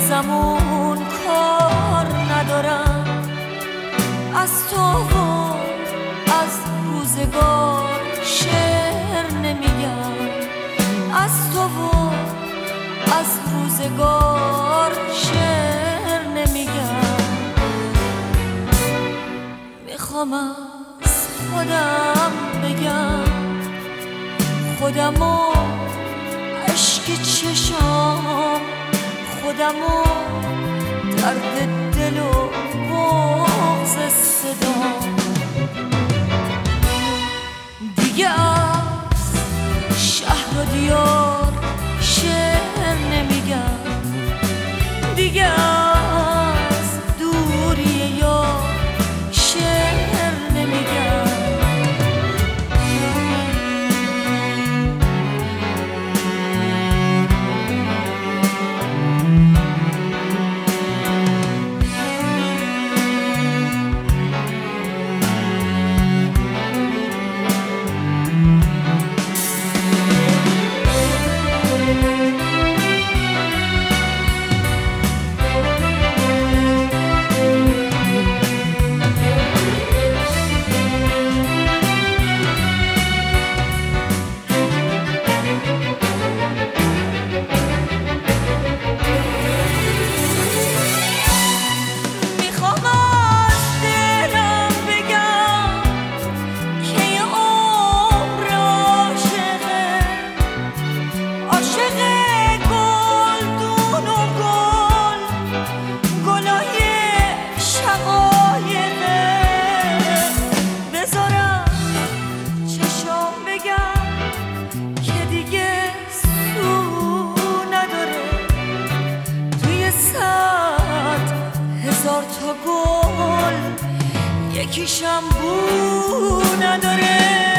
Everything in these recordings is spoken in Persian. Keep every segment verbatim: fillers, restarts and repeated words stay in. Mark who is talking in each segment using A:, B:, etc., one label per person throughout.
A: زمان کار ندارم، از تو و از روزگار شعر نمیگم، از تو و از روزگار شعر نمیگم. میخوام از خودم بگم، خودمو عشق چشام، خودمو درد دل و بغض صدام. دیگه از شهر و دیار شعر نمیگم، دیگه از دوری یار شعر نمیگم. یکیشم بو نداره،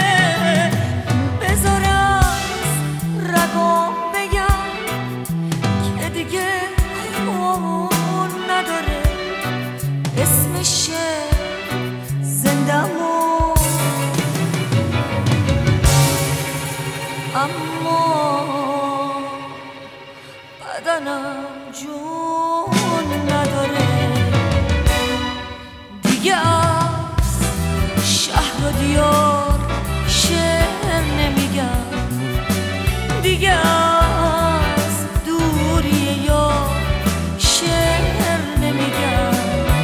A: بذار از رگام بگم که دیگه خون نداره. اسمشه زندمو، اما بدنم جون نداره. دیگه شهر و دیار شعر نمیگم، دیگه از دوری یار شعر نمیگم.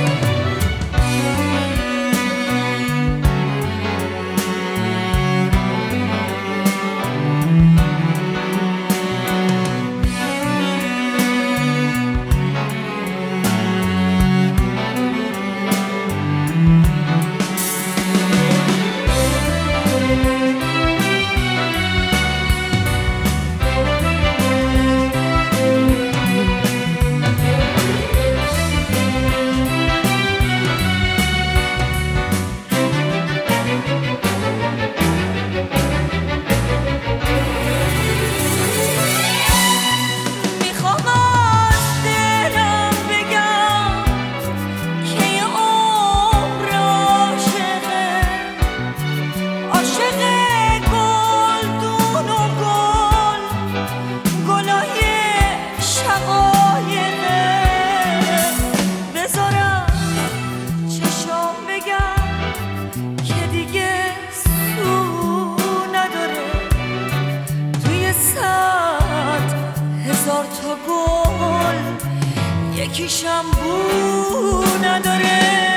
A: یکیشم بو نداره،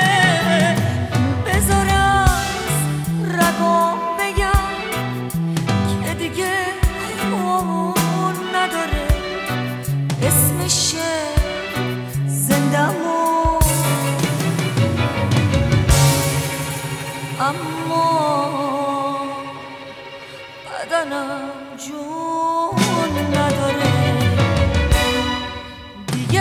A: بذار از رگام بگم که دیگه خون نداره. اسمشه زندمو، اما بدنم جون نداره. دیگه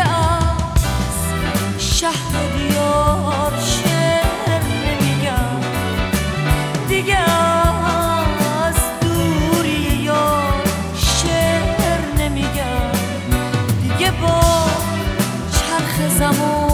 A: شهر و دیار شعر نمیگم، دیگه از دوری یار شعر نمیگم. دیگه با چرخ زمان